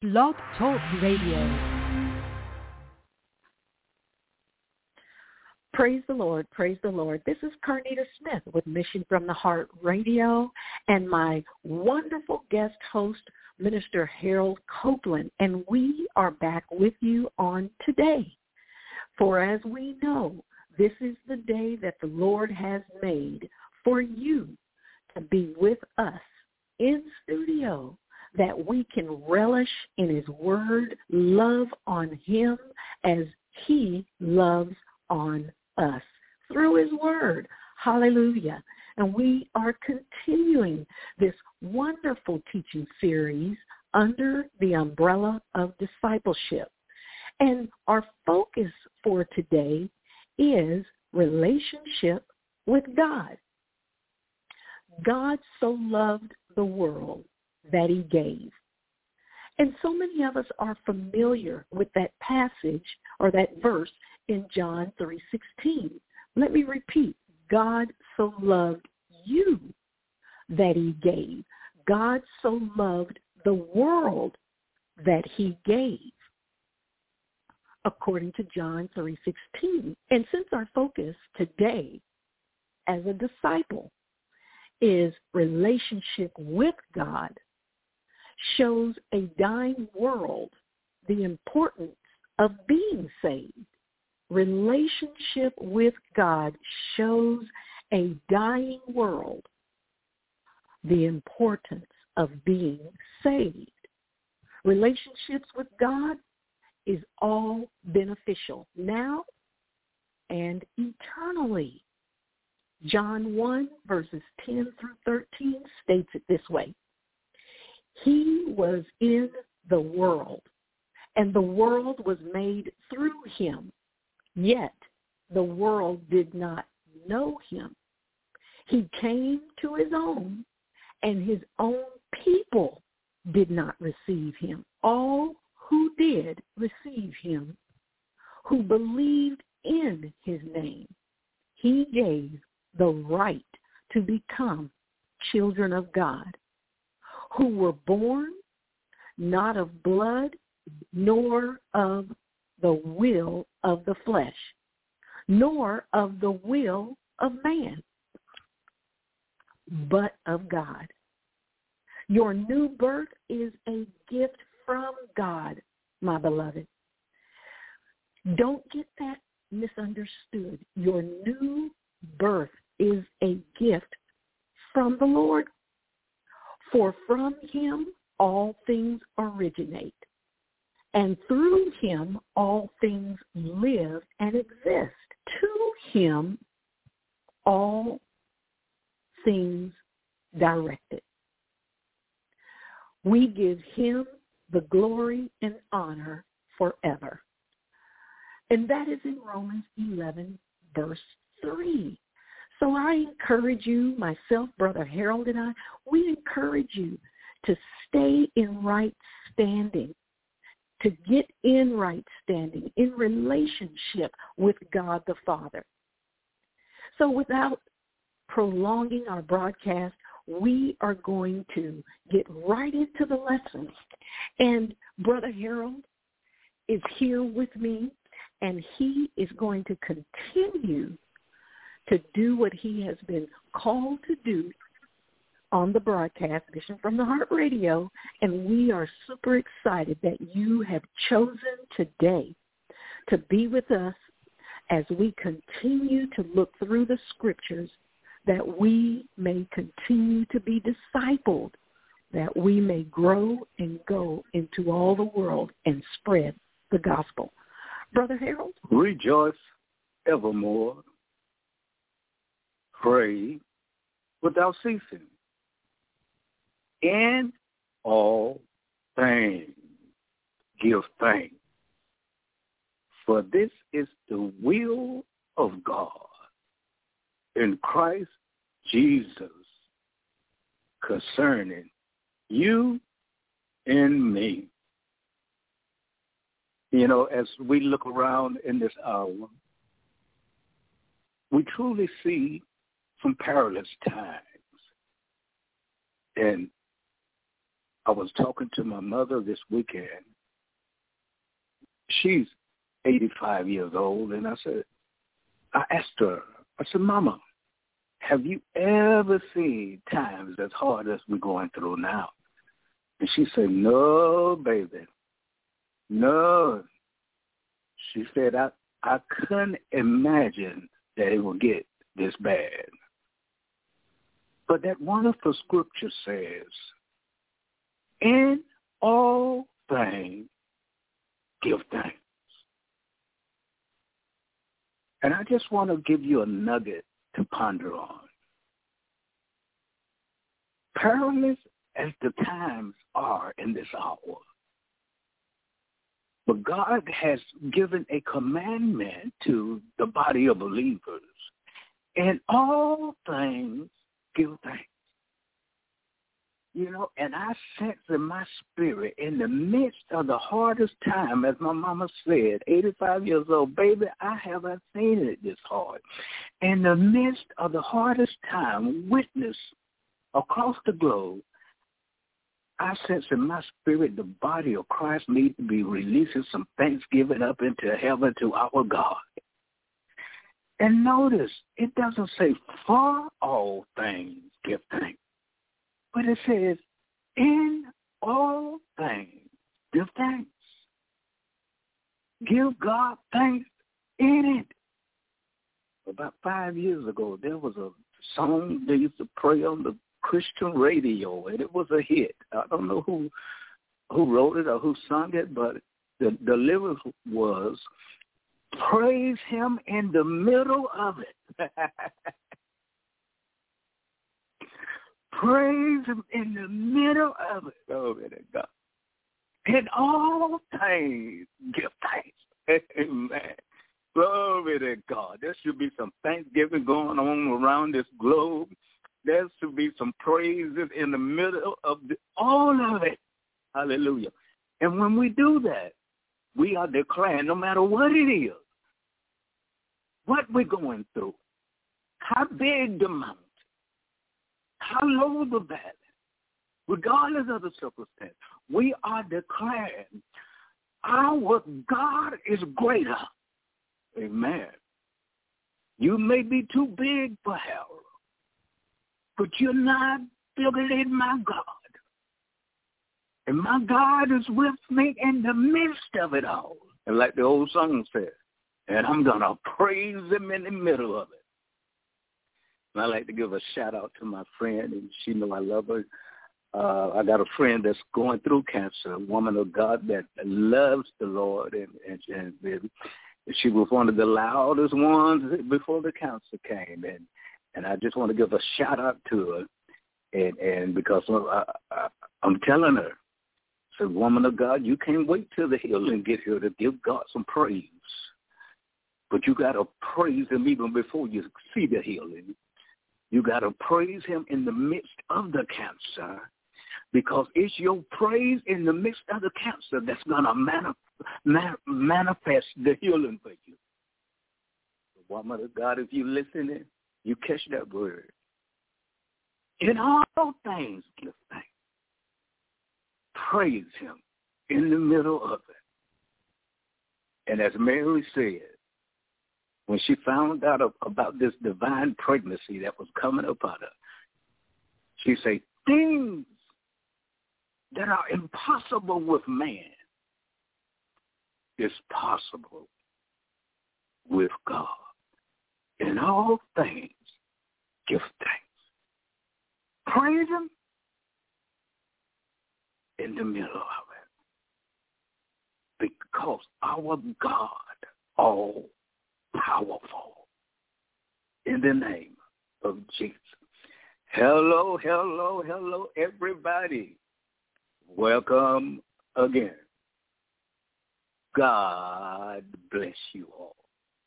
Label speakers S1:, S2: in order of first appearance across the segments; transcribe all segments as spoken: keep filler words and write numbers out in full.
S1: Blog Talk Radio.
S2: Praise the Lord, praise the Lord. This is Carnita Smith with Mission from the Heart Radio and my wonderful guest host, Minister Harold Copeland, and we are back with you on today. For as we know, this is the day that the Lord has made for you to be with us in studio, that we can relish in his word, love on him as he loves on us through his word. Hallelujah. And we are continuing this wonderful teaching series under the umbrella of discipleship. And our focus for today is relationship with God. God so loved the world that he gave. And so many of us are familiar with that passage or that verse in John three sixteen. Let me repeat. God so loved you that he gave. God so loved the world that he gave, according to John three sixteen. And since our focus today as a disciple is relationship with God, shows a dying world the importance of being saved. Relationship with God shows a dying world the importance of being saved. Relationships with God is all beneficial now and eternally. John one, verses ten through thirteen states it this way. He was in the world, and the world was made through him, yet the world did not know him. He came to his own, and his own people did not receive him. All who did receive him, who believed in his name, he gave the right to become children of God, who were born not of blood, nor of the will of the flesh, nor of the will of man, but of God. Your new birth is a gift from God, my beloved. Don't get that misunderstood. Your new birth is a gift from the Lord. For from him all things originate, and through him all things live and exist. To him all things directed. We give him the glory and honor forever. And that is in Romans eleven, verse three. So I encourage you, myself, Brother Harold, and I, we encourage you to stay in right standing, to get in right standing, in relationship with God the Father. So without prolonging our broadcast, we are going to get right into the lesson. And Brother Harold is here with me, and he is going to continue to do what he has been called to do on the broadcast, Mission from the Heart Radio, and we are super excited that you have chosen today to be with us as we continue to look through the scriptures, that we may continue to be discipled, that we may grow and go into all the world and spread the gospel. Brother Harold?
S3: Rejoice evermore. Pray without ceasing. In all things give thanks, for this is the will of God in Christ Jesus concerning you and me. You know, as we look around in this hour, we truly see some perilous times. And I was talking to my mother this weekend. She's eighty-five years old, and I said, I asked her, I said, Mama, have you ever seen times as hard as we're going through now? And she said, no, baby, no. She said, I, I couldn't imagine that it would get this bad. But that wonderful scripture says, in all things, give thanks. And I just want to give you a nugget to ponder on. Perilous as the times are in this hour, but God has given a commandment to the body of believers. In all things, give thanks. You know, and I sense in my spirit, in the midst of the hardest time, as my mama said, eighty-five years old, baby, I haven't seen it this hard. In the midst of the hardest time, witness across the globe, I sense in my spirit the body of Christ needs to be releasing some thanksgiving up into heaven to our God. And notice, it doesn't say for all things give thanks. But it says, in all things, give thanks. Give God thanks in it. About five years ago, there was a song they used to play on the Christian radio, and it was a hit. I don't know who who wrote it or who sung it, but the, the lyrics was, praise him in the middle of it. Praise him in the middle of it. Glory to God. In all things, give thanks. Amen. Glory to God. There should be some thanksgiving going on around this globe. There should be some praises in the middle of the, all of it. Hallelujah. And when we do that, we are declaring, no matter what it is, what we're going through, how big the mountain, how low the valley, regardless of the circumstance, we are declaring our God is greater. Amen. You may be too big for Harold, but you're not bigger than my God. And my God is with me in the midst of it all. And like the old song says, and I'm going to praise him in the middle of it. And I like to give a shout-out to my friend, and she know I love her. Uh, I got a friend that's going through cancer, a woman of God that loves the Lord, and, and, and she was one of the loudest ones before the cancer came. And, and I just want to give a shout-out to her, and, and because I, I, I'm telling her, so woman of God, you can't wait till the healing get here to give God some praise. But you got to praise him even before you see the healing. You got to praise him in the midst of the cancer, because it's your praise in the midst of the cancer that's going to manif- man- manifest the healing for you. The woman of God, if you're listening, you catch that word. In all things, give thanks. Praise him in the middle of it. And as Mary said, when she found out about this divine pregnancy that was coming upon her, she said, things that are impossible with man is possible with God. In all things, give thanks. Praise him in the middle of it. Because our God, all powerful, in the name of Jesus. Hello, hello, hello, everybody. Welcome again. God bless you all.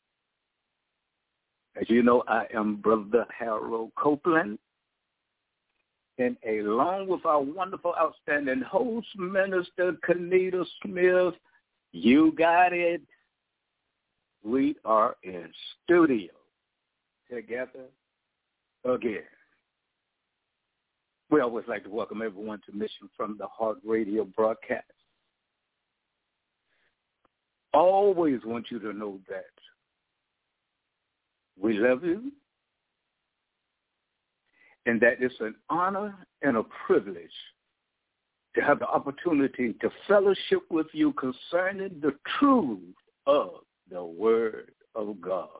S3: As you know, I am Brother Harold Copeland, and along with our wonderful, outstanding host, Minister Kenita Smith, you got it. We are in studio together again. We always like to welcome everyone to Mission from the Heart Radio broadcast. Always want you to know that we love you and that it's an honor and a privilege to have the opportunity to fellowship with you concerning the truth of the Word of God.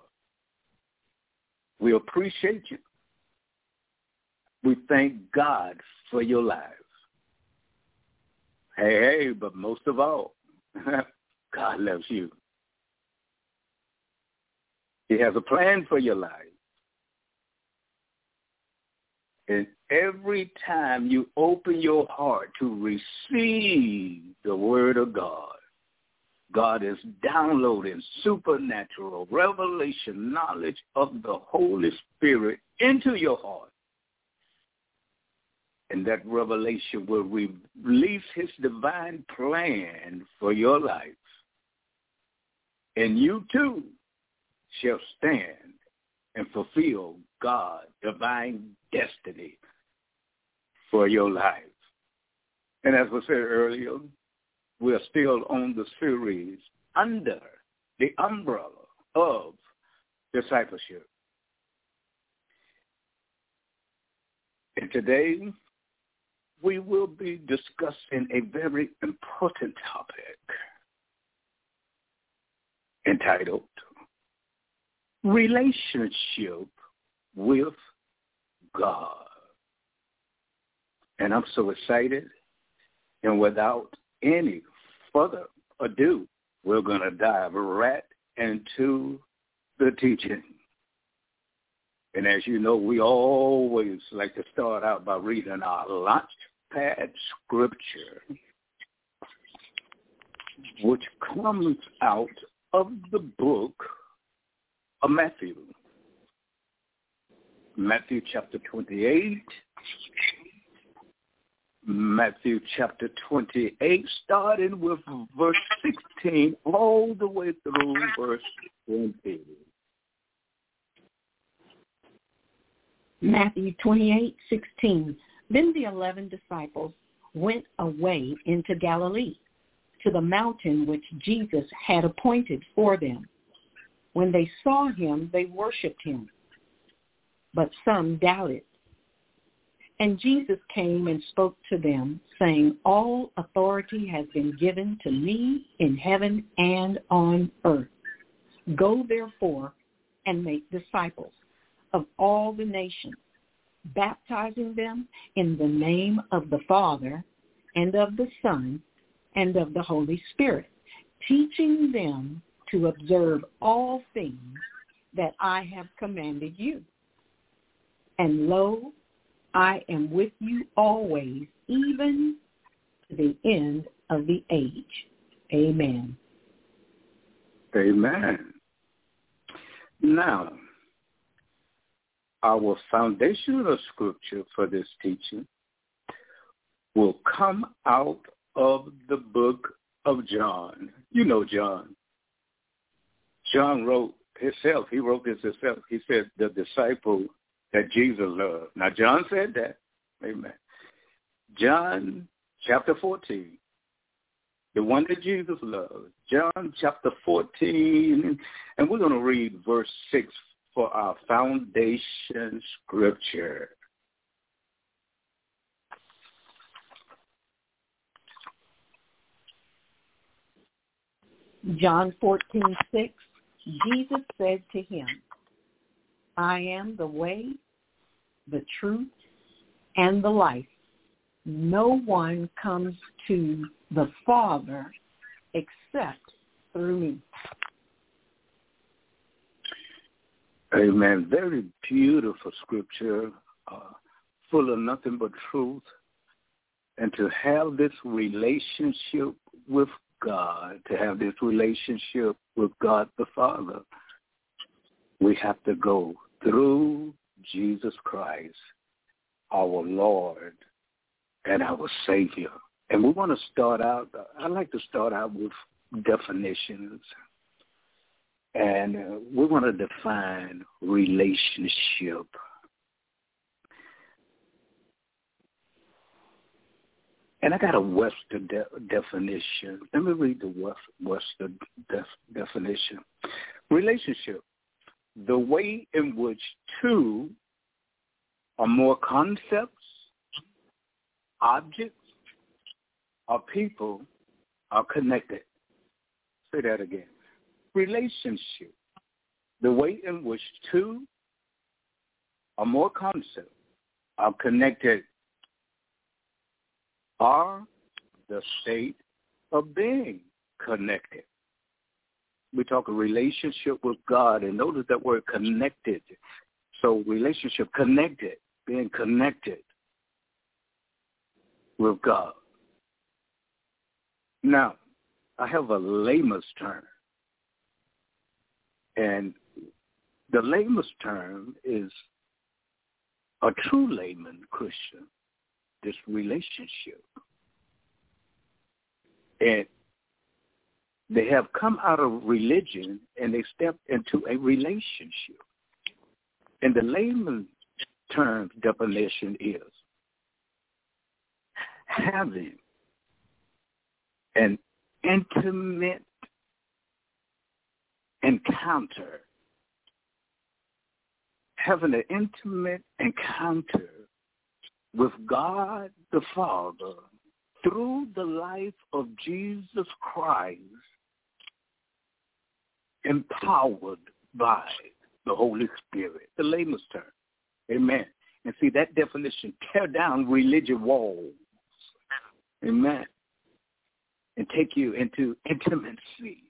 S3: We appreciate you. We thank God for your lives. Hey, hey, but most of all, God loves you. He has a plan for your life. And every time you open your heart to receive the Word of God, God is downloading supernatural revelation, knowledge of the Holy Spirit into your heart. And that revelation will release his divine plan for your life. And you too shall stand and fulfill God's divine destiny for your life. And as we said earlier, we are still on the series under the umbrella of discipleship. And today, we will be discussing a very important topic entitled Relationship with God. And I'm so excited, and without any further ado, we're going to dive right into the teaching. And as you know, we always like to start out by reading our launchpad scripture, which comes out of the book of Matthew. Matthew chapter twenty-eight. Matthew chapter twenty-eight, starting with verse sixteen, all the way through verse twenty.
S2: Matthew twenty-eight sixteen. Then the eleven disciples went away into Galilee, to the mountain which Jesus had appointed for them. When they saw him, they worshipped him, but some doubted. And Jesus came and spoke to them, saying, All authority has been given to me in heaven and on earth. Go therefore and make disciples of all the nations, baptizing them in the name of the Father and of the Son and of the Holy Spirit, teaching them to observe all things that I have commanded you. And lo, I am with you always, even to the end of the age. Amen.
S3: Amen. Now, our foundational scripture for this teaching will come out of the book of John. You know John. John wrote himself. He wrote this himself. He said the disciple that Jesus loved. Now, John said that. Amen. John chapter fourteen, the one that Jesus loved. John chapter fourteen, and we're going to read verse six for our foundation scripture.
S2: John fourteen six, Jesus said to him, I am the way, the truth, and the life. No one comes to the Father except through me.
S3: Amen. Very beautiful scripture, uh, full of nothing but truth. And to have this relationship with God, to have this relationship with God the Father, we have to go through Jesus Christ, our Lord and our Savior. And we want to start out, I like to start out with definitions. And uh, we want to define relationship. And I got a Western de- definition. Let me read the West, Western def- definition. Relationship, the way in which two or more concepts, objects, or people are connected. Say that again. Relationship, the way in which two or more concepts are connected, are the state of being connected. We talk a relationship with God, and notice that word connected. So relationship, connected, being connected with God. Now, I have a layman's term, and the layman's term is a true layman Christian, this relationship. And they have come out of religion and they stepped into a relationship. And the layman term definition is having an intimate encounter, having an intimate encounter with God the Father through the life of Jesus Christ, empowered by the Holy Spirit, the layman's term. Amen. And see, that definition, tear down religion walls. Amen. And take you into intimacy.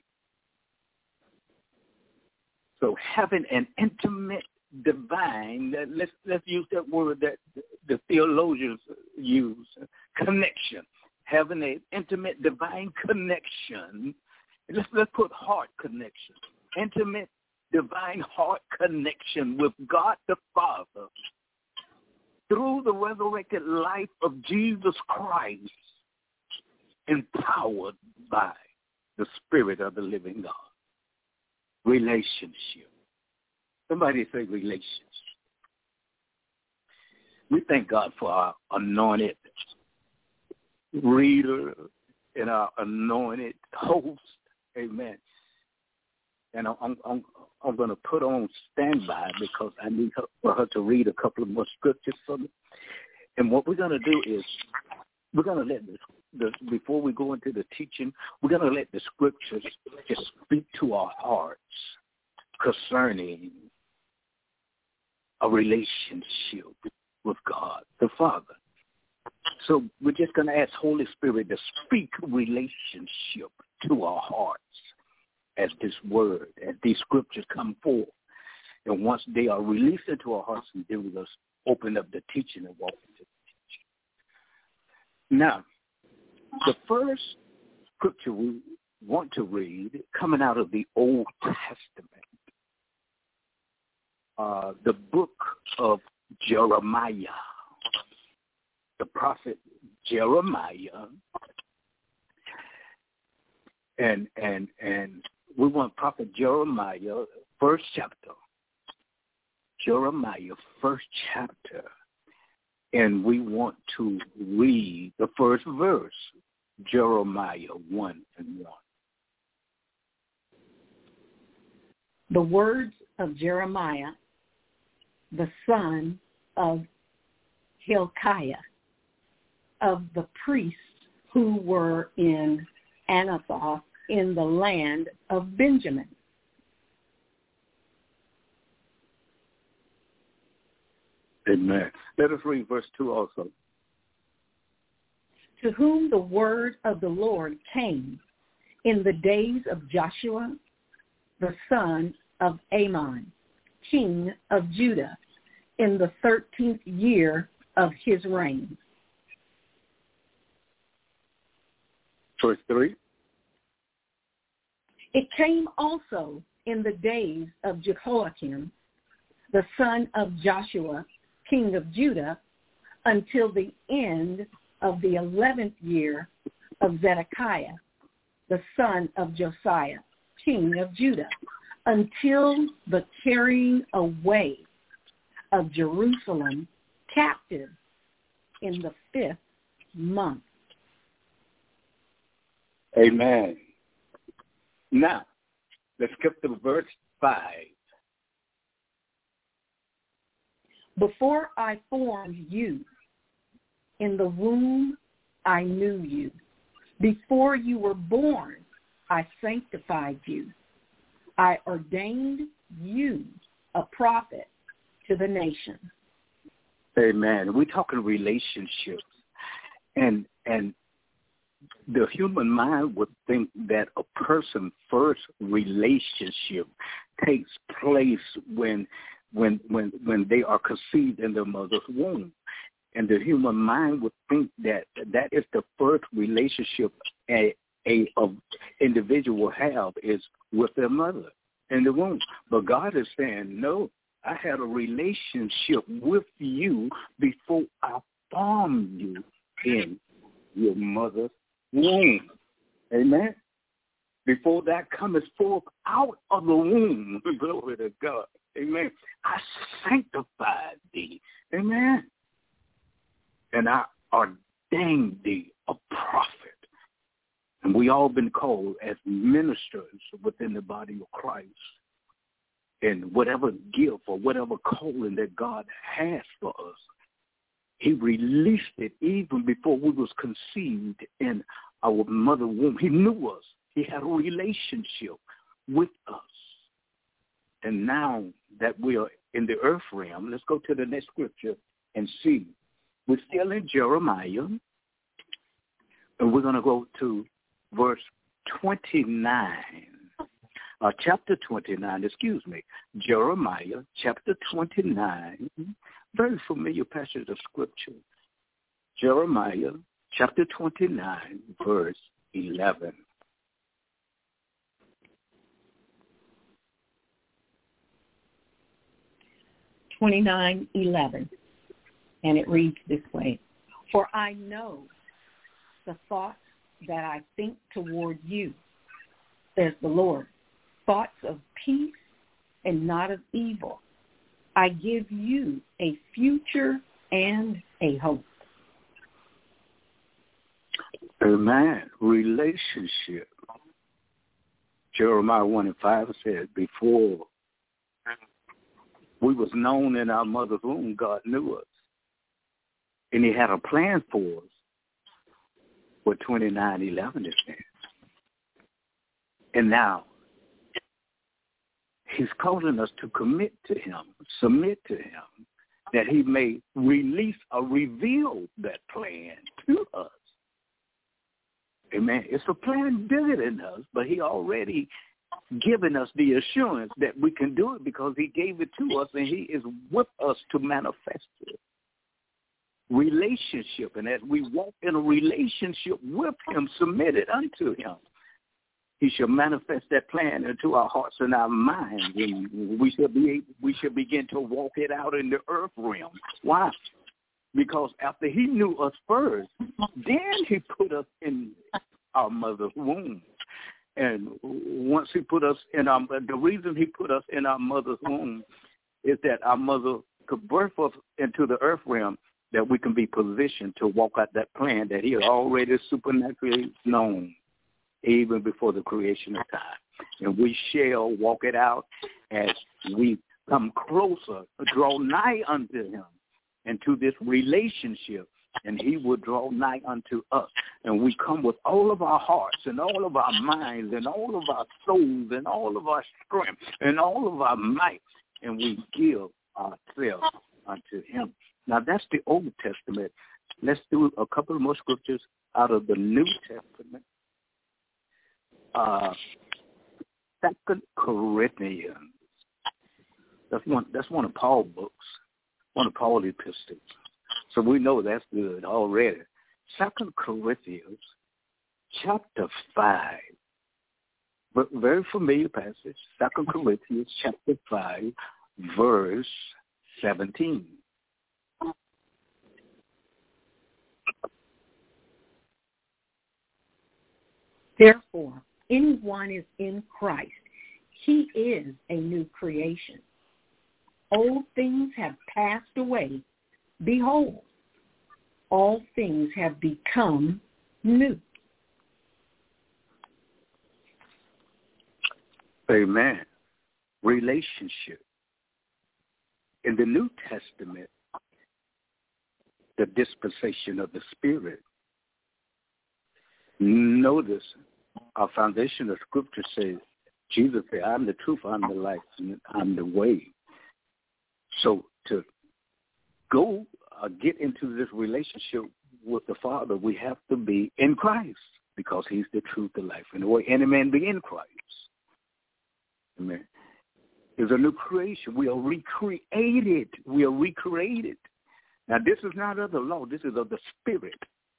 S3: So having an intimate divine, let's let's use that word that the theologians use, connection. Having an intimate divine connection. Let's let's put heart connection. Intimate divine heart connection with God the Father through the resurrected life of Jesus Christ, empowered by the Spirit of the living God. Relationship. Somebody say relationship. We thank God for our anointed reader and our anointed host. Amen. And I'm I'm I'm going to put on standby because I need her, for her to read a couple of more scriptures for me. And what we're going to do is we're going to let this, the before we go into the teaching, we're going to let the scriptures just speak to our hearts concerning a relationship with God the Father. So we're just going to ask Holy Spirit to speak relationship to our hearts as this word, as these scriptures come forth. And once they are released into our hearts, and then we're going to open up the teaching and walk into the teaching. Now, the first scripture we want to read, coming out of the Old Testament, uh, the book of Jeremiah, the prophet Jeremiah, and and and we want prophet Jeremiah, first chapter, Jeremiah, first chapter, and we want to read the first verse, Jeremiah one and one.
S2: The words of Jeremiah, the son of Hilkiah, of the priests who were in Anathoth in the land of Benjamin.
S3: Amen. Let us read verse two also.
S2: To whom the word of the Lord came in the days of Joshua, the son of Ammon, king of Judah, in the thirteenth year of his reign.
S3: Verse three.
S2: It came also in the days of Jehoiakim, the son of Joshua, king of Judah, until the end of the eleventh year of Zedekiah, the son of Josiah, king of Judah, until the carrying away of Jerusalem captive in the fifth month
S3: Amen. Now, let's skip to verse five.
S2: Before I formed you, in the womb I knew you. Before you were born, I sanctified you. I ordained you a prophet to the nations.
S3: Amen. We're talking relationships. And and the human mind would think that a person's first relationship takes place when when when when they are conceived in their mother's womb. And the human mind would think that that is the first relationship a, a, a individual have is with their mother in the womb. But God is saying, no, I had a relationship with you before I formed you in your mother's womb. Amen. Before that cometh forth out of the womb, glory to God. Amen. I sanctified thee. Amen. And I ordained thee a prophet. And we all been called as ministers within the body of Christ. And whatever gift or whatever calling that God has for us, he released it even before we was conceived in our mother womb. He knew us. He had a relationship with us. And now that we are in the earth realm, let's go to the next scripture and see. We're still in Jeremiah, and we're going to go to verse twenty-nine, uh, chapter twenty-nine, excuse me, Jeremiah, chapter twenty-nine, very familiar passage of scripture. Jeremiah, chapter twenty-nine, verse eleven.
S2: twenty-nine eleven. And it reads this way. For I know the thoughts that I think toward you, says the Lord, thoughts of peace and not of evil. I give you a future and a hope.
S3: Amen. Relationship. Jeremiah one and five said, before we was known in our mother's womb, God knew us. And he had a plan for us. What twenty-nine eleven is saying. And now, he's calling us to commit to him, submit to him, that he may release or reveal that plan to us. Amen. It's a plan bigger than us, but he already given us the assurance that we can do it because he gave it to us and he is with us to manifest it. Relationship, and as we walk in a relationship with him, submitted unto him, he shall manifest that plan into our hearts and our minds, and we shall be we shall begin to walk it out in the earth realm. Why? Because after he knew us first, then he put us in our mother's womb. And once he put us in our, the reason he put us in our mother's womb is that our mother could birth us into the earth realm, that we can be positioned to walk out that plan that he had already supernaturally known even before the creation of time. And we shall walk it out as we come closer, draw nigh unto him and to this relationship, and he will draw nigh unto us. And we come with all of our hearts and all of our minds and all of our souls and all of our strength and all of our might, and we give ourselves unto him. Now, that's the Old Testament. Let's do a couple of more scriptures out of the New Testament. Uh, Second Corinthians. That's one. That's one of Paul's books, one of Paul's epistles. So we know that's good already. Second Corinthians, chapter five. But very familiar passage. Second Corinthians, chapter five, verse seventeen.
S2: Therefore, anyone is in Christ, he is a new creation. Old things have passed away. Behold, all things have become new.
S3: Amen. Relationship. In the New Testament, the dispensation of the Spirit. Notice our foundational scripture says, Jesus said, I'm the truth, I'm the life, and I'm the way. So to go uh, get into this relationship with the Father, we have to be in Christ because he's the truth, the life, and the way. Any man be in Christ. Amen. There's a new creation. We are recreated. We are recreated. Now, this is not of the law. This is of the Spirit.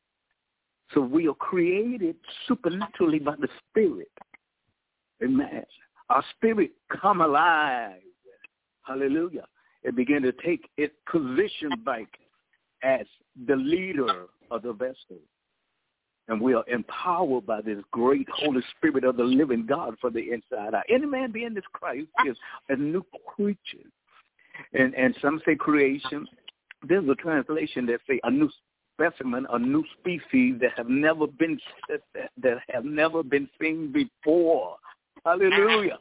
S3: So we are created supernaturally by the Spirit. Amen. Our spirit come alive. Hallelujah. It began to take its position back as the leader of the vessel. And we are empowered by this great Holy Spirit of the living God for the inside out. Any man be in this Christ is a new creature. And and some say creation. There's a translation that say a new specimen, a new species that have never been that have never been seen before. Hallelujah.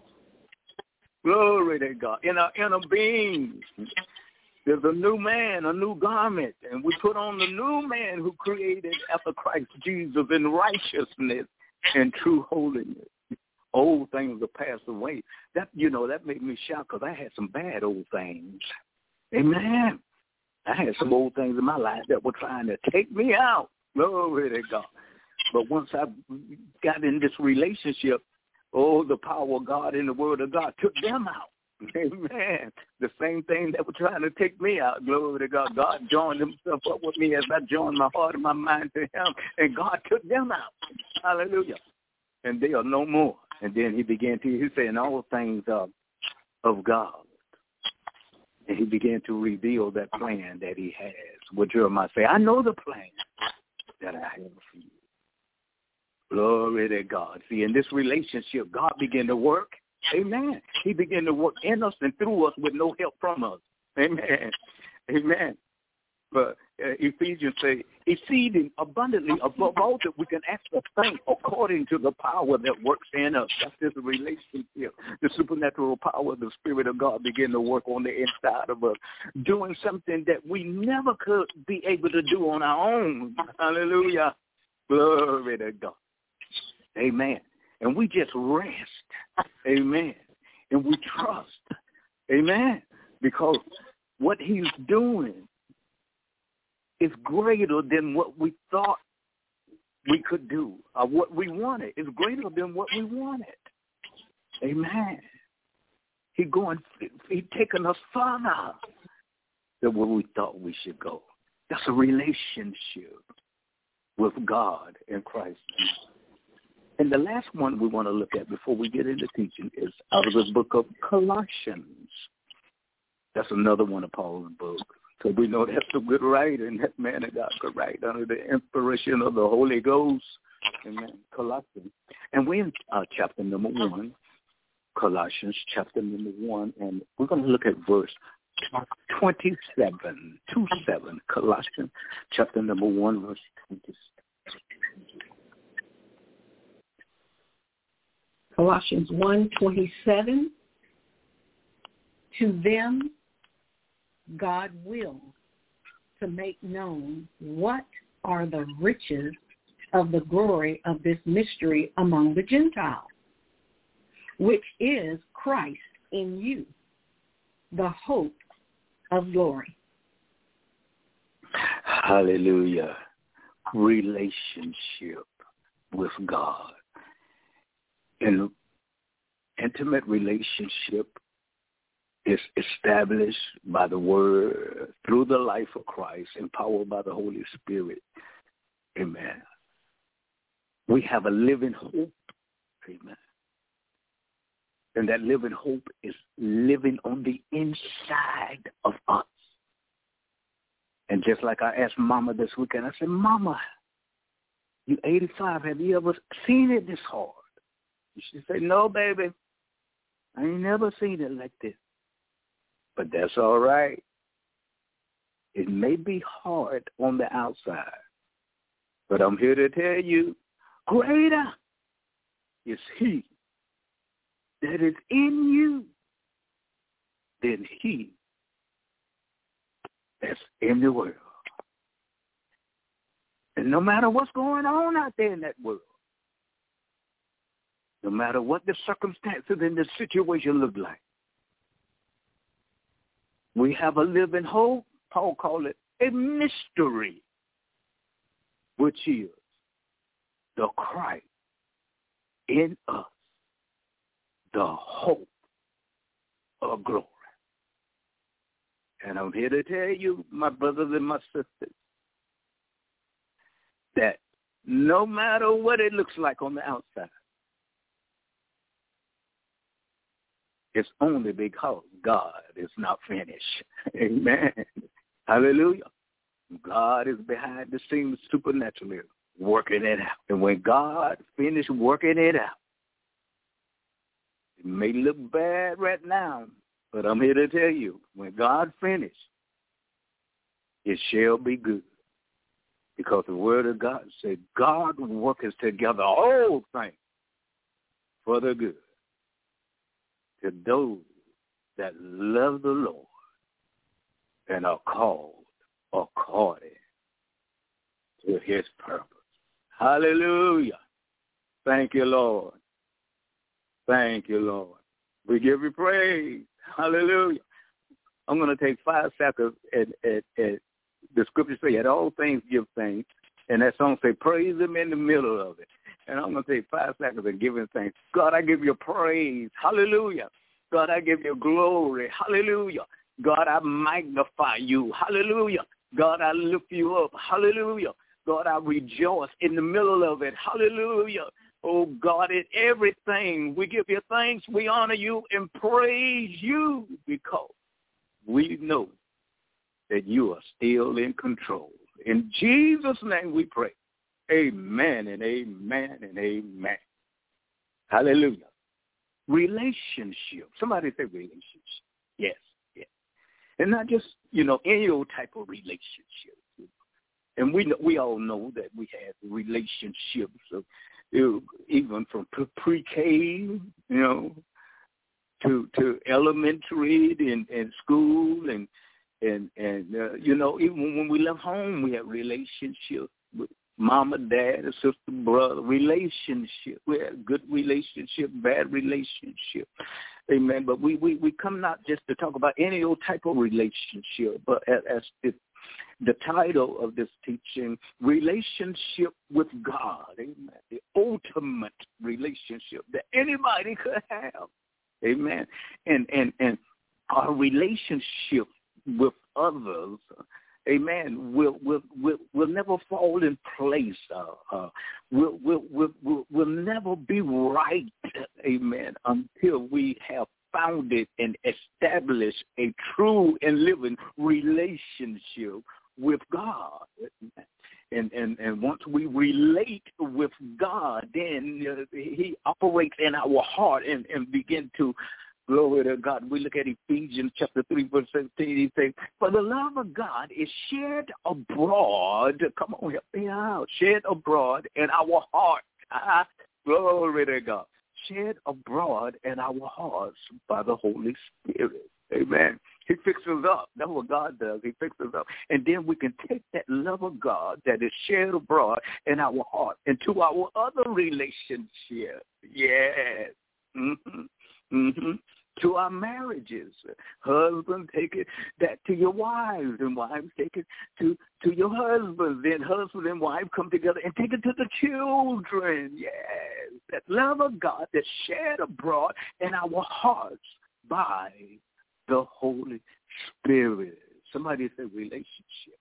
S3: Glory to God. In our inner beings, there's a new man, a new garment, and we put on the new man who created after Christ Jesus in righteousness and true holiness. Old things are passed away. That, you know, that made me shout because I had some bad old things. Amen. I had some old things in my life that were trying to take me out. Glory to God. But once I got in this relationship, oh, the power of God in the word of God took them out. Amen. The same thing that were trying to take me out. Glory to God. God joined himself up with me as I joined my heart and my mind to him. And God took them out. Hallelujah. And they are no more. And then he began to, he said, all things are of God. And he began to reveal that plan that he has. What Jeremiah say, I know the plan that I have for you. Glory to God. See, in this relationship, God began to work. Amen. He began to work in us and through us with no help from us. Amen. Amen. But uh, Ephesians say, exceeding abundantly above all that we can ask or think according to the power that works in us. That's this relationship. The supernatural power of the Spirit of God began to work on the inside of us, doing something that we never could be able to do on our own. Hallelujah. Glory to God. Amen. And we just rest. Amen. And we trust. Amen. Because what he's doing is greater than what we thought we could do or what we wanted. It's greater than what we wanted. Amen. He going, he taking us further than where we thought we should go. That's a relationship with God in Christ. And the last one we want to look at before we get into teaching is out of the book of Colossians. That's another one of Paul's books. So we know that's a good writer, and that man of God could write under the inspiration of the Holy Ghost. Amen. Colossians. And we're in uh, chapter number one, Colossians chapter number one, and we're going to look at verse twenty-seven, two seven, Colossians chapter number one, verse twenty-seven.
S2: Colossians one twenty-seven, to them God willed to make known what are the riches of the glory of this mystery among the Gentiles, which is Christ in you, the hope of glory.
S3: Hallelujah. Relationship with God. An intimate relationship is established by the word through the life of Christ, empowered by the Holy Spirit. Amen. We have a living hope. Amen. And that living hope is living on the inside of us. And just like I asked Mama this weekend, I said, Mama, you eighty-five, have you ever seen it this hard? She said, no, baby, I ain't never seen it like this. But that's all right. It may be hard on the outside, but I'm here to tell you, greater is he that is in you than he that's in the world. And no matter what's going on out there in that world, no matter what the circumstances and the situation look like, we have a living hope. Paul called it a mystery, which is the Christ in us, the hope of glory. And I'm here to tell you, my brothers and my sisters, that no matter what it looks like on the outside, it's only because God is not finished. Amen. Hallelujah. God is behind the scenes supernaturally working it out. And when God finished working it out, it may look bad right now, but I'm here to tell you, when God finished, it shall be good. Because the word of God said, God worketh together all things for the good to those that love the Lord and are called according to his purpose. Hallelujah. Thank you, Lord. Thank you, Lord. We give you praise. Hallelujah. I'm going to take five seconds and, and, and the scripture say, at all things give thanks. And that song say, praise him in the middle of it. And I'm going to take five seconds and give him thanks. God, I give you praise. Hallelujah. God, I give you glory. Hallelujah. God, I magnify you. Hallelujah. God, I lift you up. Hallelujah. God, I rejoice in the middle of it. Hallelujah. Oh, God, in everything, we give you thanks, we honor you, and praise you because we know that you are still in control. In Jesus' name we pray. Amen and amen and amen. Hallelujah. Relationship. Somebody say relationship. Yes, yes. And not just, you know, any old type of relationship. And we we all know that we have relationships, of, you know, even from pre-K, you know, to to elementary and, and school, and and and uh, you know, even when we left home, we have relationships with mama, dad, a sister, brother. Relationship. We have good relationship, bad relationship. Amen. But we, we, we come not just to talk about any old type of relationship, but as, as the, the title of this teaching, relationship with God. Amen. The ultimate relationship that anybody could have. Amen. And and and our relationship with others, amen, will will will will never fall in place. Uh, uh, will will will will will never be right. Amen. Until we have founded and established a true and living relationship with God. And and and once we relate with God, then uh, He operates in our heart and and begin to. Glory to God. We look at Ephesians chapter three, verse seventeen. He says, for the love of God is shed abroad. Come on, help me out. Shed abroad in our heart. Ah, glory to God. Shed abroad in our hearts by the Holy Spirit. Amen. He fixes up. That's what God does. He fixes up. And then we can take that love of God that is shed abroad in our heart into our other relationships. Yes. Mm-hmm. Mm-hmm. To our marriages. Husbands, take it that to your wives, and wives take it to, to your husbands. Then husband and wife come together and take it to the children. Yes, that love of God that's shed abroad in our hearts by the Holy Spirit. Somebody say relationship.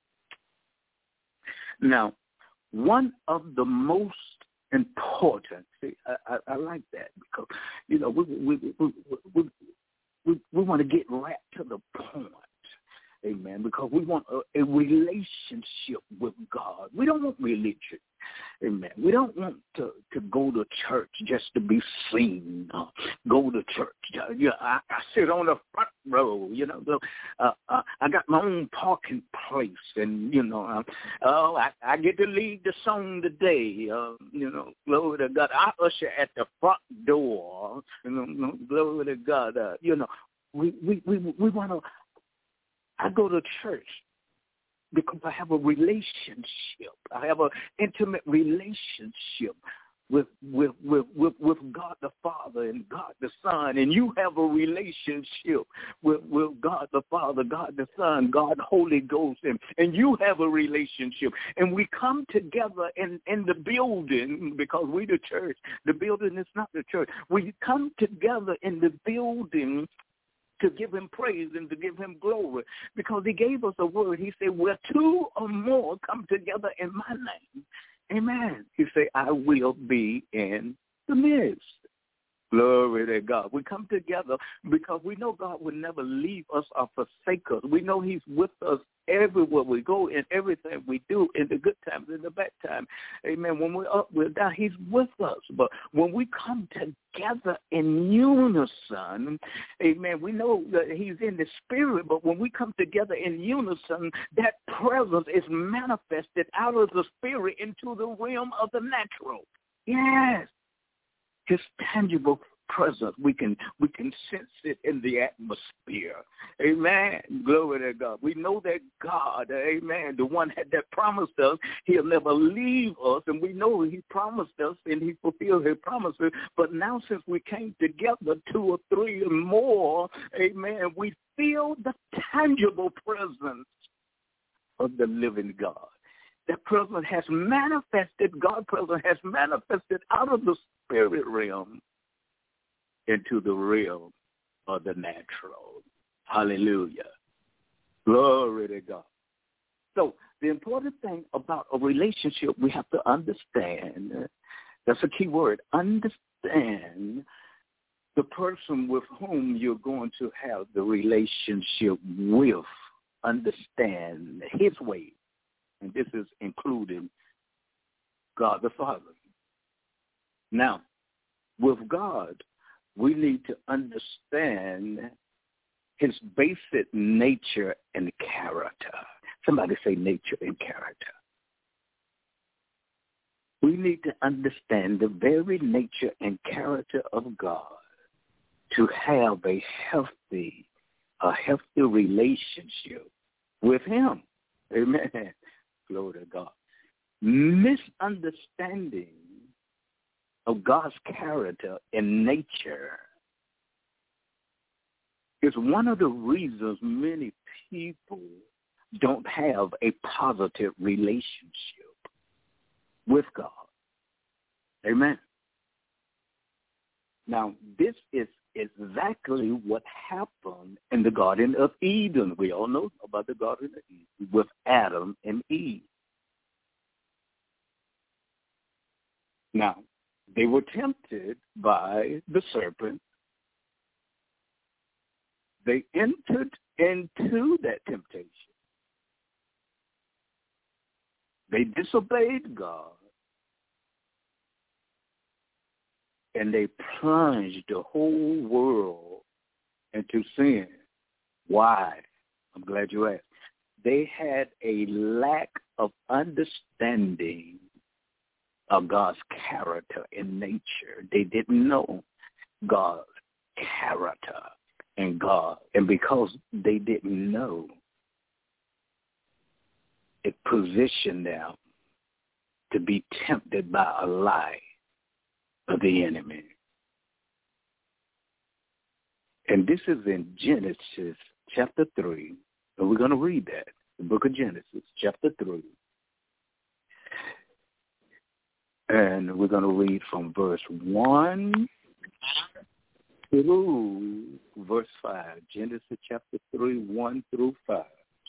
S3: Now, one of the most important. See, I, I, I like that because you know we we we we we, we, we want to get right to the point, amen. Because we want a, a relationship with God. We don't want religion, amen. We don't want to, to go to church just to be seen. Uh, go to church. Uh, yeah, I, I sit on the front row. You know, the, uh, uh, I got my own parking place, and you know, uh, oh, I, I get to lead the song today. Uh, you know, glory to God. I usher at the front door. You know, you know, glory to God. Uh, you know, we we we we want to. I go to church because I have a relationship. I have an intimate relationship with with, with with with God the Father and God the Son. And you have a relationship with, with God the Father, God the Son, God Holy Ghost, and, and you have a relationship. And we come together in, in the building because we the church. The building is not the church. We come together in the building to give him praise and to give him glory, because he gave us a word. He said, where two or more come together in my name, amen, he said, I will be in the midst. Glory to God. We come together because we know God will never leave us or forsake us. We know he's with us everywhere we go, in everything we do, in the good times, in the bad times. Amen. When we're up, we're down, he's with us. But when we come together in unison, amen, we know that he's in the spirit, but when we come together in unison, that presence is manifested out of the spirit into the realm of the natural. Yes. His tangible presence, we can we can sense it in the atmosphere. Amen. Glory to God. We know that God, amen, the one that promised us, he'll never leave us, and we know he promised us and he fulfilled his promises. But now since we came together, two or three or more, amen, we feel the tangible presence of the living God. That presence has manifested, God's presence has manifested out of the spirit realm into the realm of the natural. Hallelujah. Glory to God. So the important thing about a relationship, we have to understand, that's a key word, understand the person with whom you're going to have the relationship with. Understand his ways. And this is including God the Father. Now, with God, we need to understand his basic nature and character. Somebody say nature and character. We need to understand the very nature and character of God to have a healthy, a healthy relationship with him. Amen. Glory to God. Misunderstanding of God's character and nature is one of the reasons many people don't have a positive relationship with God. Amen. Now, this is exactly what happened in the Garden of Eden. We all know about the Garden of Eden with Adam and Eve. Now, they were tempted by the serpent. They entered into that temptation. They disobeyed God. And they plunged the whole world into sin. Why? I'm glad you asked. They had a lack of understanding of God's character and nature. They didn't know God's character and God. And because they didn't know, it positioned them to be tempted by a lie of the enemy. And this is in Genesis chapter three. And we're going to read that. The book of Genesis chapter three. And we're going to read from verse one through verse five. Genesis chapter three, one through five.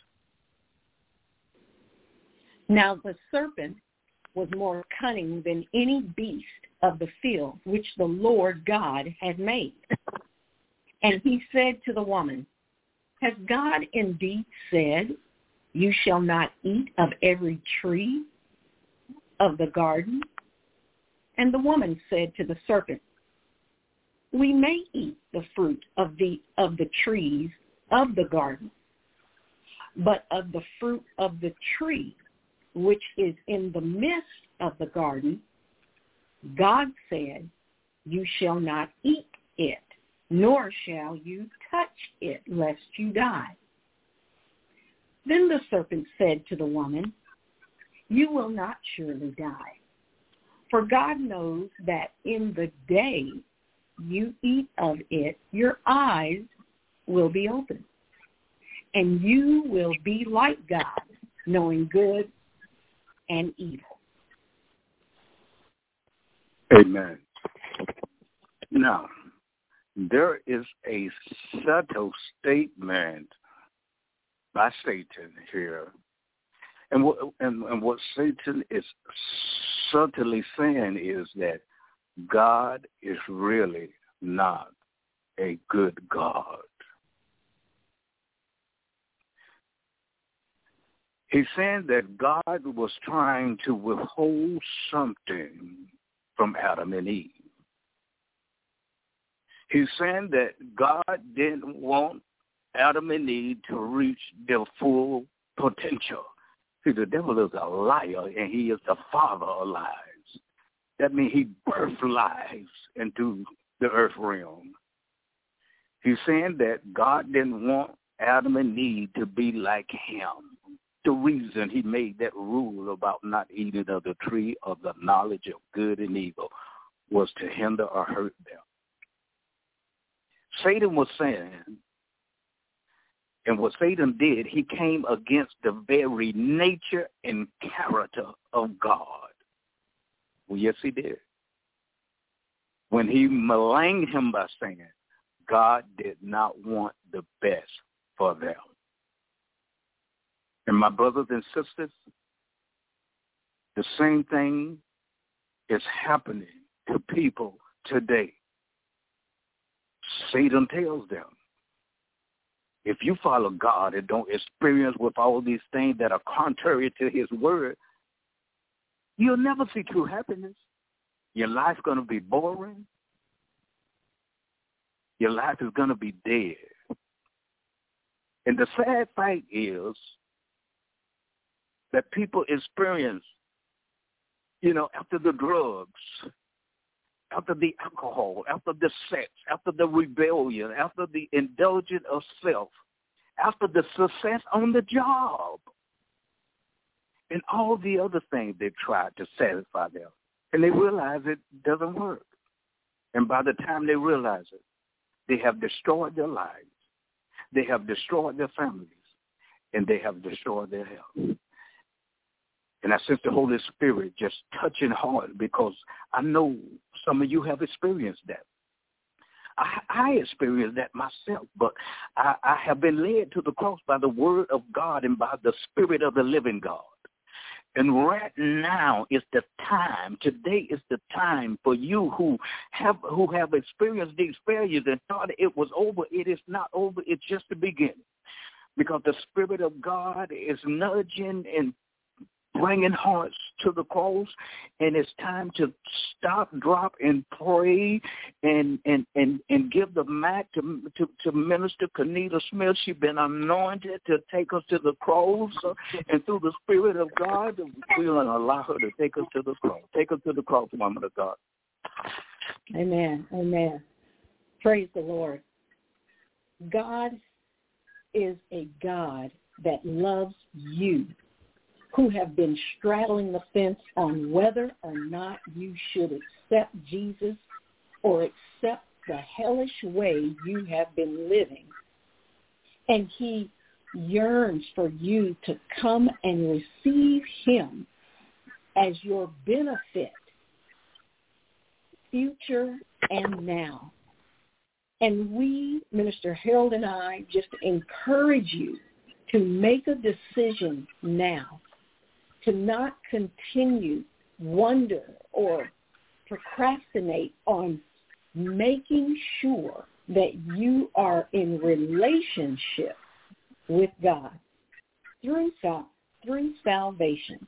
S2: Now the serpent was more cunning than any beast of the field which the Lord God had made. And he said to the woman, has God indeed said, you shall not eat of every tree of the garden? And the woman said to the serpent, we may eat the fruit of the of the trees of the garden, but of the fruit of the tree which is in the midst of the garden, God said, you shall not eat it, nor shall you touch it, lest you die. Then the serpent said to the woman, you will not surely die, for God knows that in the day you eat of it, your eyes will be opened, and you will be like God, knowing good and evil.
S3: Amen. Now, there is a subtle statement by Satan here. And what, and, and what Satan is subtly saying is that God is really not a good God. He's saying that God was trying to withhold something from Adam and Eve. He's saying that God didn't want Adam and Eve to reach their full potential. See, the devil is a liar, and he is the father of lies. That means he birthed lies into the earth realm. He's saying that God didn't want Adam and Eve to be like him. The reason he made that rule about not eating of the tree of the knowledge of good and evil was to hinder or hurt them. Satan was saying, and what Satan did, he came against the very nature and character of God. Well, yes, he did. When he maligned him by saying, God did not want the best for them. And my brothers and sisters, the same thing is happening to people today. Satan tells them, if you follow God and don't experience with all these things that are contrary to his word, you'll never see true happiness. Your life's going to be boring. Your life is going to be dead. And the sad fact is that people experience, you know, after the drugs, after the alcohol, after the sex, after the rebellion, after the indulgence of self, after the success on the job, and all the other things they've tried to satisfy them. And they realize it doesn't work. And by the time they realize it, they have destroyed their lives. They have destroyed their families. And they have destroyed their health. And I sense the Holy Spirit just touching hard because I know some of you have experienced that. I, I experienced that myself, but I, I have been led to the cross by the word of God and by the Spirit of the living God. And right now is the time, today is the time for you who have who have experienced these failures and thought it was over. It is not over. It's just the beginning. Because the Spirit of God is nudging and bringing hearts to the cross, and it's time to stop, drop, and pray, and and and, and give the mic to, to to Minister Kenita Smith. She's been anointed to take us to the cross, and through the Spirit of God, we're going to allow her to take us to the cross. Take us to the cross, woman of God.
S2: Amen. Amen. Praise the Lord. God is a God that loves you, who have been straddling the fence on whether or not you should accept Jesus or accept the hellish way you have been living. And he yearns for you to come and receive him as your benefit, future and now. And we, Minister Harold and I, just encourage you to make a decision now, to not continue, wonder, or procrastinate on making sure that you are in relationship with God through, sal- through salvation.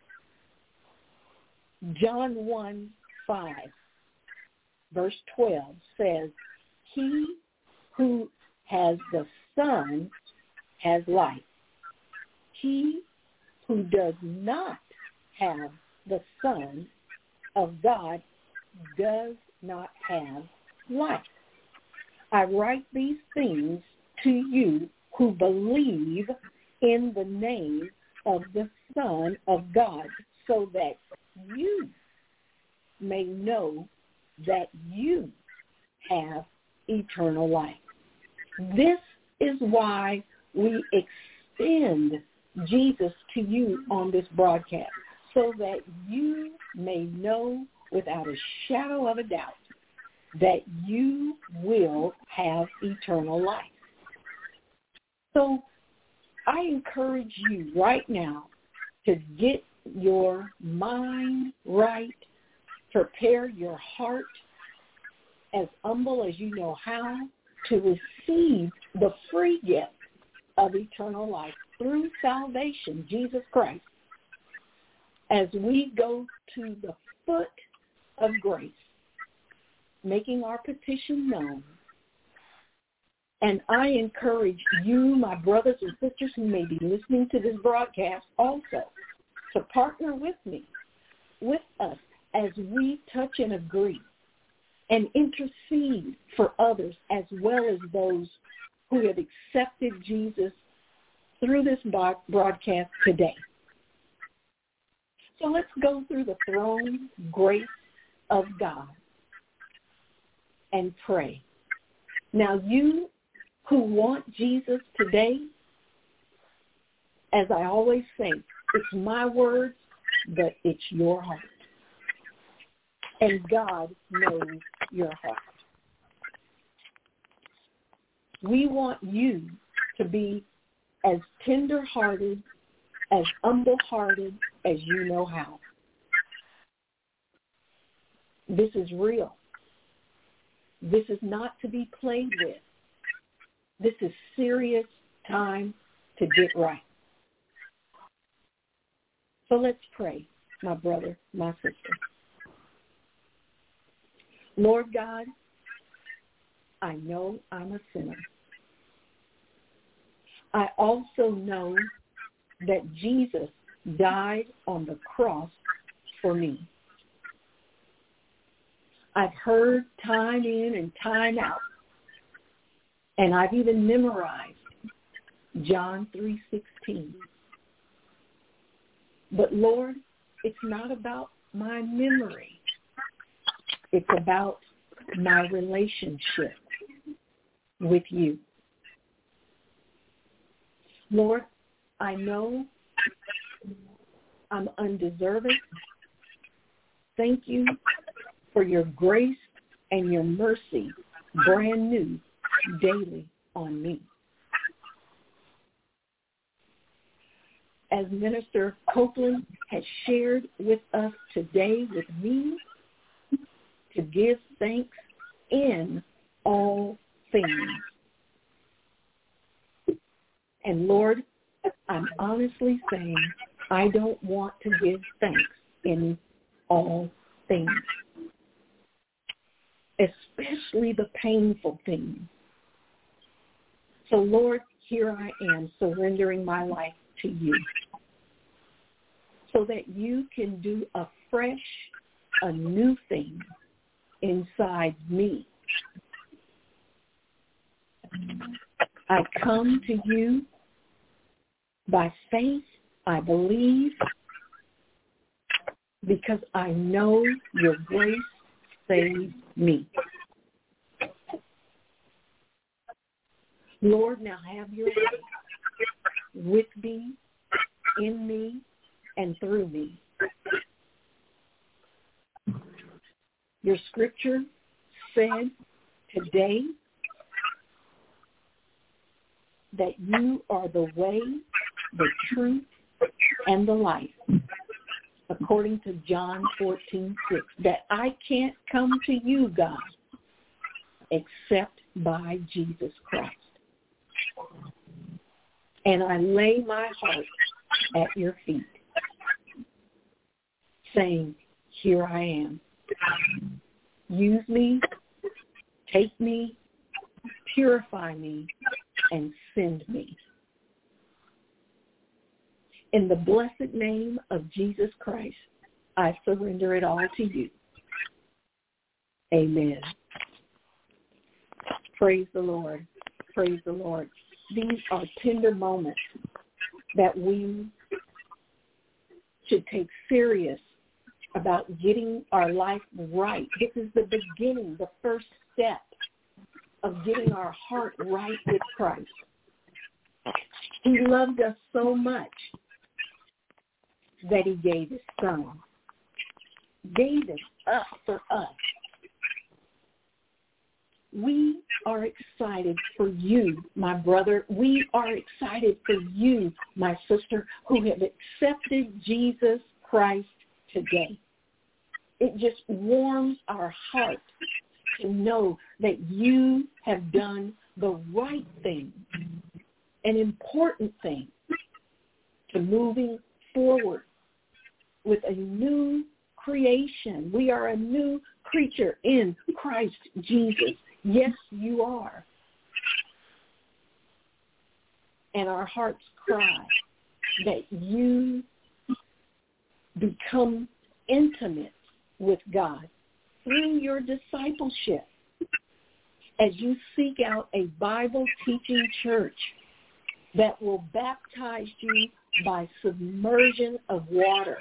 S2: John one five, verse twelve says, he who has the Son has life. He who does not have the Son of God does not have life. I write these things to you who believe in the name of the Son of God, so that you may know that you have eternal life. This is why we extend Jesus to you on this broadcast, so that you may know without a shadow of a doubt that you will have eternal life. So I encourage you right now to get your mind right, prepare your heart as humble as you know how to receive the free gift of eternal life through salvation, Jesus Christ, as we go to the foot of grace, making our petition known. And I encourage you, my brothers and sisters who may be listening to this broadcast also, to partner with me, with us, as we touch and agree and intercede for others as well as those who have accepted Jesus through this broadcast today. So let's go through the throne grace of God and pray. Now, you who want Jesus today, as I always say, it's my words, but it's your heart. And God knows your heart. We want you to be as tender-hearted, as humble-hearted as you know how. This is real. This is not to be played with. This is serious time to get right. So let's pray, my brother, my sister. Lord God, I know I'm a sinner. I also know that Jesus died on the cross for me. I've heard time in and time out, and I've even memorized John three sixteen. But Lord, it's not about my memory. It's about my relationship with you. Lord, I know I'm undeserving. Thank you for your grace and your mercy, brand new daily on me. As Minister Copeland has shared with us today with me, to give thanks in all things. And Lord, I'm honestly saying I don't want to give thanks in all things, especially the painful things. So Lord, here I am surrendering my life to you so that you can do a fresh, a new thing inside me. I come to you by faith. I believe because I know your grace saves me. Lord, now have your way with me, in me, and through me. Your scripture said today that you are the way, the truth, and the life, according to John fourteen six, that I can't come to you, God, except by Jesus Christ. And I lay my heart at your feet, saying, here I am. Use me, take me, purify me, and send me. In the blessed name of Jesus Christ, I surrender it all to you. Amen. Praise the Lord. Praise the Lord. These are tender moments that we should take serious about getting our life right. This is the beginning, the first step of getting our heart right with Christ. He loved us so much that he gave his son. Gave it up for us. We are excited for you, my brother. We are excited for you, my sister, who have accepted Jesus Christ today. It just warms our heart to know that you have done the right thing, an important thing, to moving forward with a new creation. We are a new creature in Christ Jesus. Yes, you are. And our hearts cry that you become intimate with God through your discipleship as you seek out a Bible-teaching church that will baptize you by submersion of water.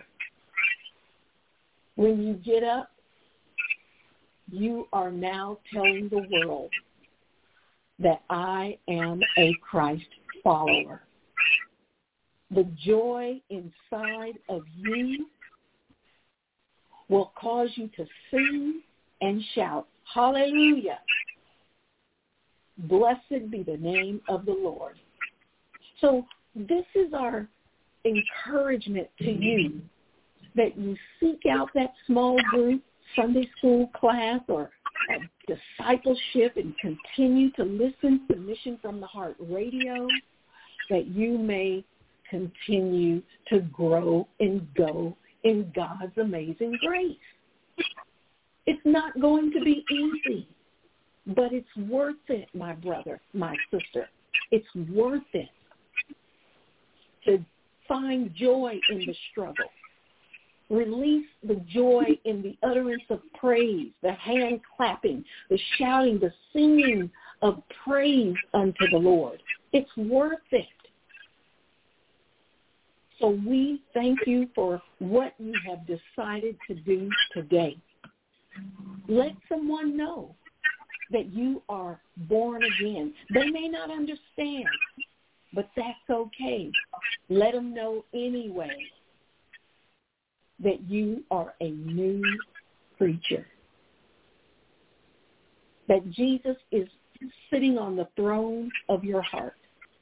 S2: When you get up, you are now telling the world that I am a Christ follower. The joy inside of you will cause you to sing and shout, hallelujah. Blessed be the name of the Lord. So this is our encouragement to you, that you seek out that small group, Sunday school class, or discipleship, and continue to listen to Mission from the Heart Radio, that you may continue to grow and go in God's amazing grace. It's not going to be easy, but it's worth it, my brother, my sister. It's worth it to find joy in the struggle. Release the joy in the utterance of praise, the hand clapping, the shouting, the singing of praise unto the Lord. It's worth it. So we thank you for what you have decided to do today. Let someone know that you are born again. They may not understand, but that's okay. Let them know anyway that you are a new creature, that Jesus is sitting on the throne of your heart,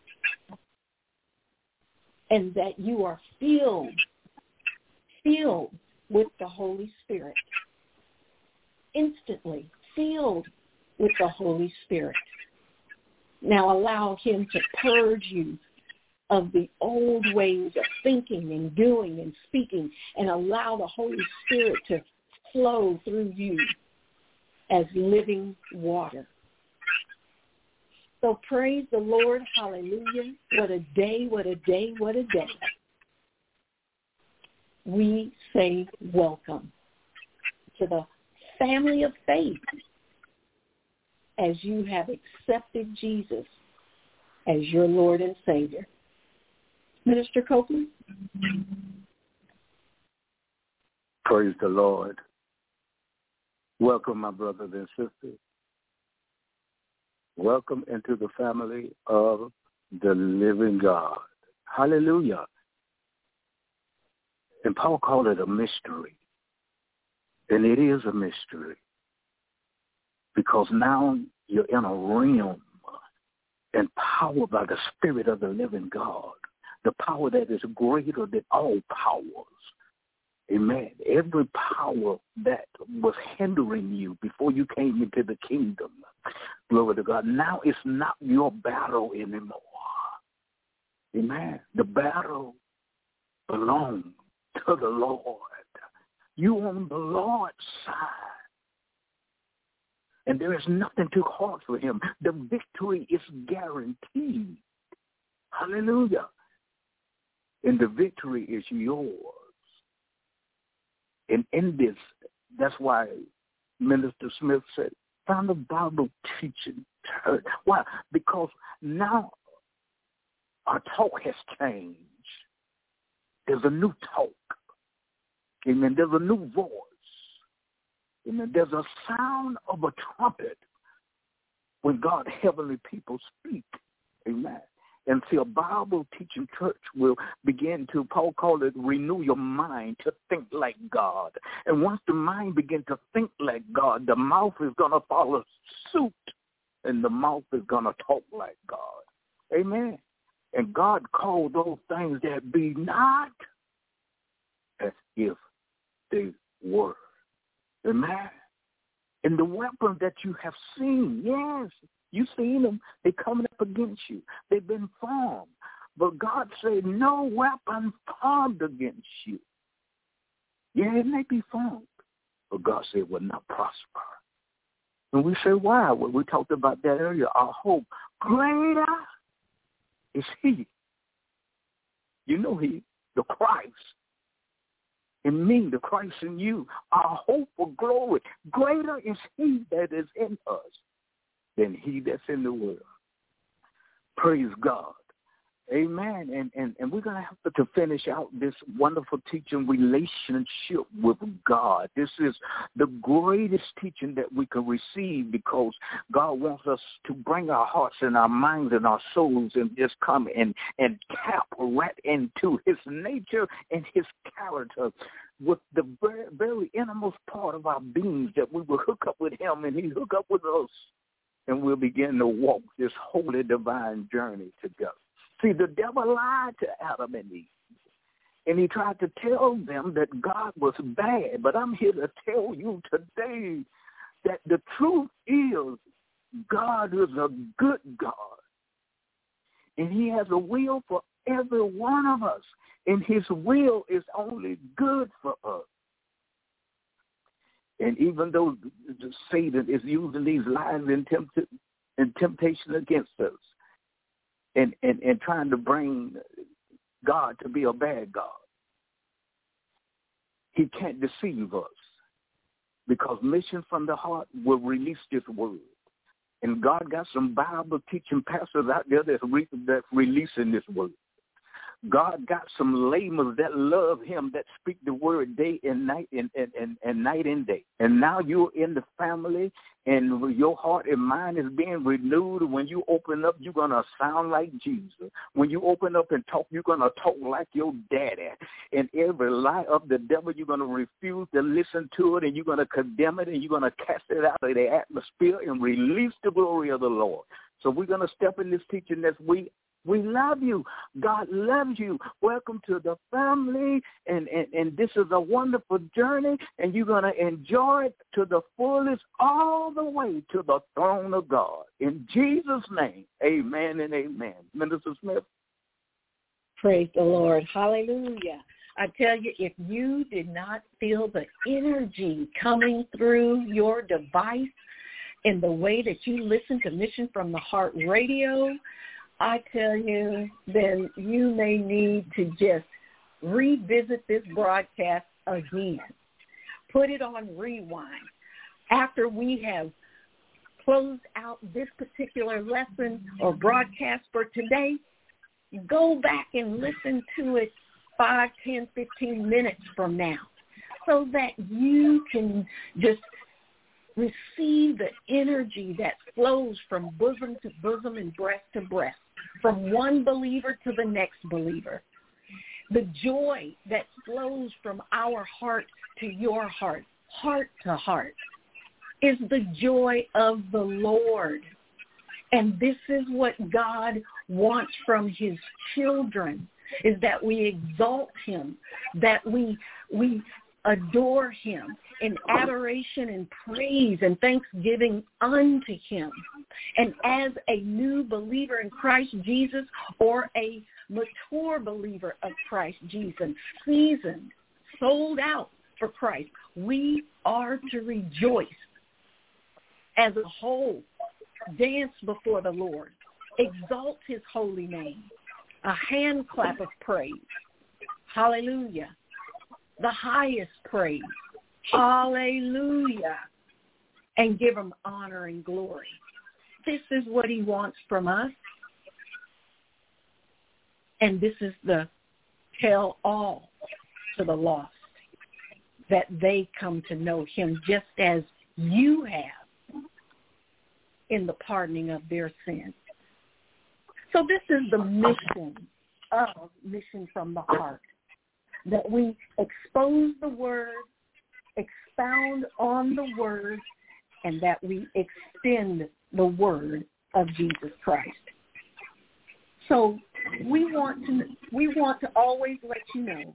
S2: and that you are filled, filled with the Holy Spirit, instantly filled with the Holy Spirit. Now allow him to purge you of the old ways of thinking and doing and speaking, and allow the Holy Spirit to flow through you as living water. So praise the Lord. Hallelujah. What a day, what a day, what a day. We say welcome to the family of faith as you have accepted Jesus as your Lord and Savior. Minister Copeland?
S3: Praise the Lord. Welcome, my brothers and sisters. Welcome into the family of the living God. Hallelujah. And Paul called it a mystery. And it is a mystery. Because now you're in a realm empowered by the Spirit of the living God. The power that is greater than all powers. Amen. Every power that was hindering you before you came into the kingdom, glory to God, now it's not your battle anymore. Amen. The battle belongs to the Lord. You on the Lord's side. And there is nothing too hard for him. The victory is guaranteed. Hallelujah. And the victory is yours. And in this, that's why Minister Smith said, find a Bible teaching hurt. Why? Because now our talk has changed. There's a new talk. Amen. There's a new voice. Amen. There's a sound of a trumpet when God's heavenly people speak. Amen. And see, a Bible-teaching church will begin to, Paul called it, renew your mind to think like God. And once the mind begins to think like God, the mouth is going to follow suit, and the mouth is going to talk like God. Amen. And God called those things that be not as if they were. Amen. And the weapons that you have seen, yes, you've seen them. They're coming up against you. They've been formed. But God said, no weapon formed against you. Yeah, it may be formed, but God said it will not prosper. And we say, why? Well, we talked about that earlier. Our hope, greater is he. You know he, the Christ. In me, the Christ in you, our hope for glory. Greater is he that is in us than he that's in the world. Praise God. Amen. And and, and we're going to have to finish out this wonderful teaching, relationship with God. This is the greatest teaching that we can receive because God wants us to bring our hearts and our minds and our souls and just come and, and tap right into his nature and his character with the very, very innermost part of our beings, that we will hook up with him and he hook up with us, and we'll begin to walk this holy divine journey together. See, the devil lied to Adam and Eve, and he tried to tell them that God was bad. But I'm here to tell you today that the truth is God is a good God, and he has a will for every one of us, and his will is only good for us. And even though Satan is using these lies and, tempt- and temptation against us, And, and, and trying to bring God to be a bad God, he can't deceive us, because Mission from the Heart will release this word. And God got some Bible teaching pastors out there that's, re- that's releasing this word. God got some laymen that love him, that speak the word day and night and, and, and, and night and day. And now you're in the family, and your heart and mind is being renewed. When you open up, you're going to sound like Jesus. When you open up and talk, you're going to talk like your daddy. And every lie of the devil, you're going to refuse to listen to it, and you're going to condemn it, and you're going to cast it out of the atmosphere and release the glory of the Lord. So we're going to step in this teaching this week. We love you. God loves you. Welcome to the family, and, and, and this is a wonderful journey, and you're going to enjoy it to the fullest all the way to the throne of God. In Jesus' name, amen and amen. Minister Smith.
S2: Praise the Lord. Hallelujah. I tell you, if you did not feel the energy coming through your device in the way that you listen to Mission from the Heart Radio, I tell you, then you may need to just revisit this broadcast again. Put it on rewind. After we have closed out this particular lesson or broadcast for today, go back and listen to it five, ten, fifteen minutes from now, so that you can just receive the energy that flows from bosom to bosom and breast to breast, from one believer to the next believer. The joy that flows from our heart to your heart, heart to heart, is the joy of the Lord. And this is what God wants from his children, is that we exalt him, that we we adore him in adoration and praise and thanksgiving unto him. And as a new believer in Christ Jesus, or a mature believer of Christ Jesus, seasoned, sold out for Christ, we are to rejoice as a whole, dance before the Lord, exalt his holy name, a hand clap of praise. Hallelujah. The highest praise. Hallelujah. And give him honor and glory. this is what he wants from us. And this is the tell all to the lost, that they come to know him just as you have in the pardoning of their sins. So this is the mission of Mission from the Heart, that we expose the word, expound on the word, and that we extend the word of Jesus Christ. So we want to we want to always let you know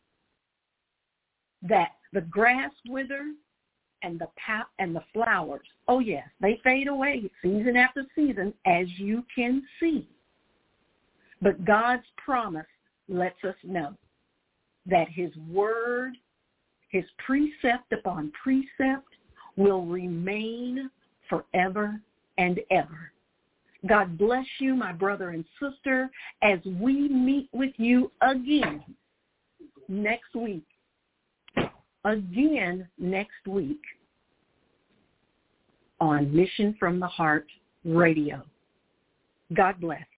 S2: that the grass withers and the pa- and the flowers, oh yes, they fade away season after season, as you can see. But God's promise lets us know that his word, his precept upon precept, will remain forever and ever. God bless you, my brother and sister, as we meet with you again next week. Again next week on Mission from the Heart Radio. God bless.